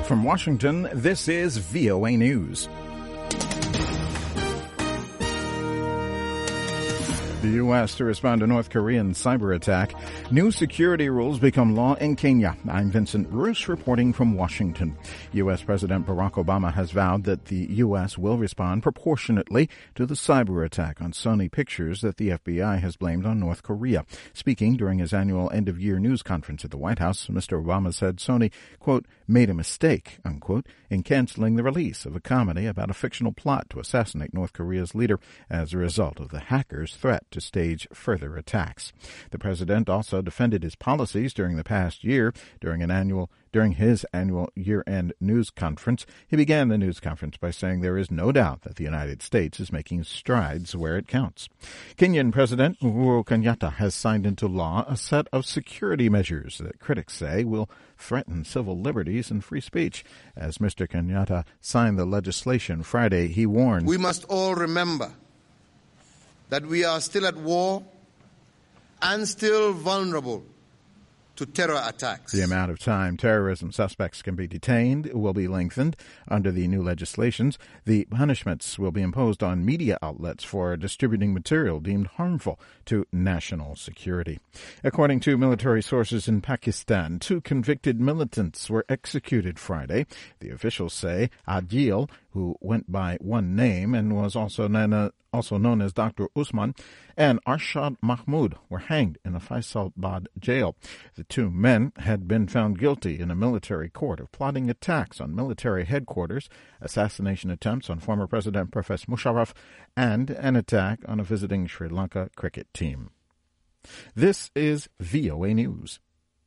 From Washington, this is VOA News. The U.S. to respond to North Korean cyber attack. New security rules become law in Kenya. I'm Vincent Bruce reporting from Washington. U.S. President Barack Obama has vowed that the U.S. will respond proportionately to the cyber attack on Sony Pictures that the FBI has blamed on North Korea. Speaking during his annual end-of-year news conference at the White House, Mr. Obama said Sony, quote, made a mistake, unquote, in canceling the release of a comedy about a fictional plot to assassinate North Korea's leader as a result of the hackers' threat to stage further attacks. The president also defended his policies during the past year. During his annual year-end news conference, he began the news conference by saying there is no doubt that the United States is making strides where it counts. Kenyan President Uhuru Kenyatta has signed into law a set of security measures that critics say will threaten civil liberties and free speech. As Mr. Kenyatta signed the legislation Friday, he warned, "We must all remember that we are still at war and still vulnerable to terror attacks." The amount of time terrorism suspects can be detained will be lengthened under the new legislations. The punishments will be imposed on media outlets for distributing material deemed harmful to national security. According to military sources in Pakistan, 2 convicted militants were executed Friday. The officials say Adil, who went by one name and was also known as Dr. Usman, and Arshad Mahmood were hanged in the Faisalabad jail. The 2 men had been found guilty in a military court of plotting attacks on military headquarters, assassination attempts on former President Pervez Musharraf, and an attack on a visiting Sri Lanka cricket team. This is VOA News.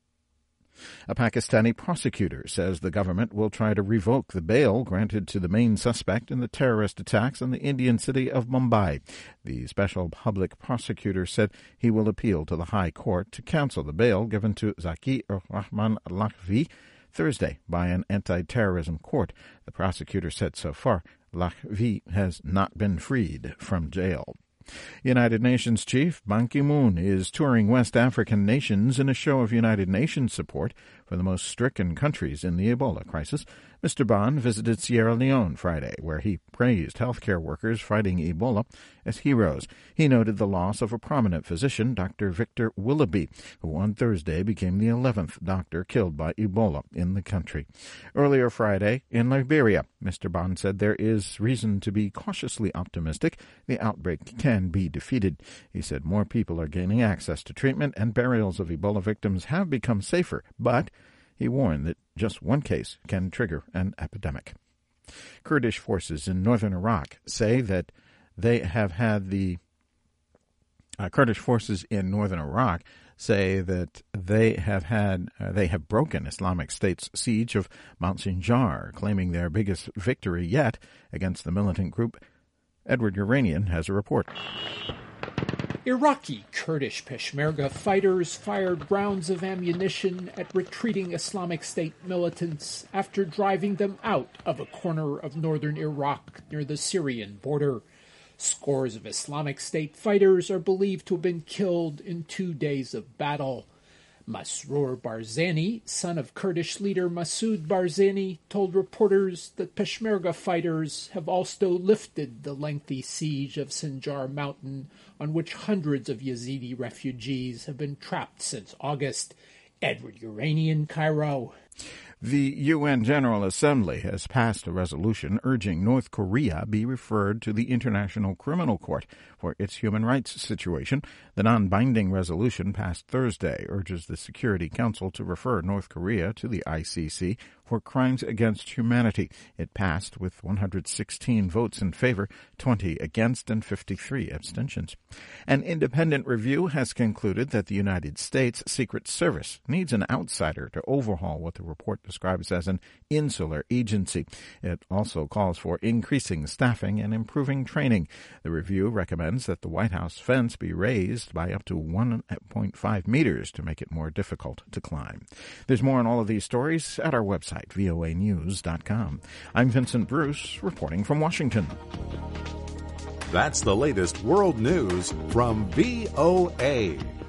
A Pakistani prosecutor says the government will try to revoke the bail granted to the main suspect in the terrorist attacks in the Indian city of Mumbai. The special public prosecutor said he will appeal to the High Court to cancel the bail given to Zaki Rahman Lakhvi Thursday by an anti-terrorism court. The prosecutor said so far Lakhvi has not been freed from jail. United Nations Chief Ban Ki-moon is touring West African nations in a show of United Nations support for the most stricken countries in the Ebola crisis. Mr. Ban visited Sierra Leone Friday, where he praised healthcare workers fighting Ebola as heroes. He noted the loss of a prominent physician, Dr. Victor Willoughby, who on Thursday became the 11th doctor killed by Ebola in the country. Earlier Friday, in Liberia, Mr. Ban said there is reason to be cautiously optimistic the outbreak can be defeated. He said more people are gaining access to treatment and burials of Ebola victims have become safer, but he warned that just one case can trigger an epidemic. Kurdish forces in northern Iraq say that they have had they have broken Islamic State's siege of Mount Sinjar, claiming their biggest victory yet against the militant group. Edward Uranian has a report. Iraqi Kurdish Peshmerga fighters fired rounds of ammunition at retreating Islamic State militants after driving them out of a corner of northern Iraq near the Syrian border. Scores of Islamic State fighters are believed to have been killed in 2 days of battle. Masroor Barzani, son of Kurdish leader Masoud Barzani, told reporters that Peshmerga fighters have also lifted the lengthy siege of Sinjar Mountain, on which hundreds of Yazidi refugees have been trapped since August. Edward Uranian, Cairo. The UN General Assembly has passed a resolution urging North Korea be referred to the International Criminal Court for its human rights situation. The non-binding resolution passed Thursday urges the Security Council to refer North Korea to the ICC for crimes against humanity. It passed with 116 votes in favor, 20 against, and 53 abstentions. An independent review has concluded that the United States Secret Service needs an outsider to overhaul what the report describes as an insular agency. It also calls for increasing staffing and improving training. The review recommends that the White House fence be raised by up to 1.5 meters to make it more difficult to climb. There's more on all of these stories at our website, voanews.com. I'm Vincent Bruce, reporting from Washington. That's the latest world news from VOA.